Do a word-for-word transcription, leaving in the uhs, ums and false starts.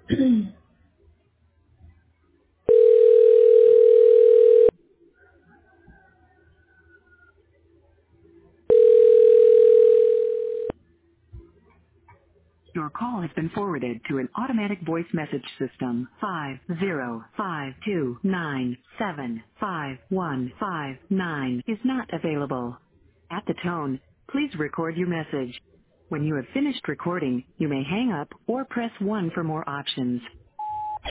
Your call has been forwarded to an automatic voice message system. Five zero five two nine seven five one five nine is not available. At the tone, please record your message. When you have finished recording, you may hang up or press one for more options.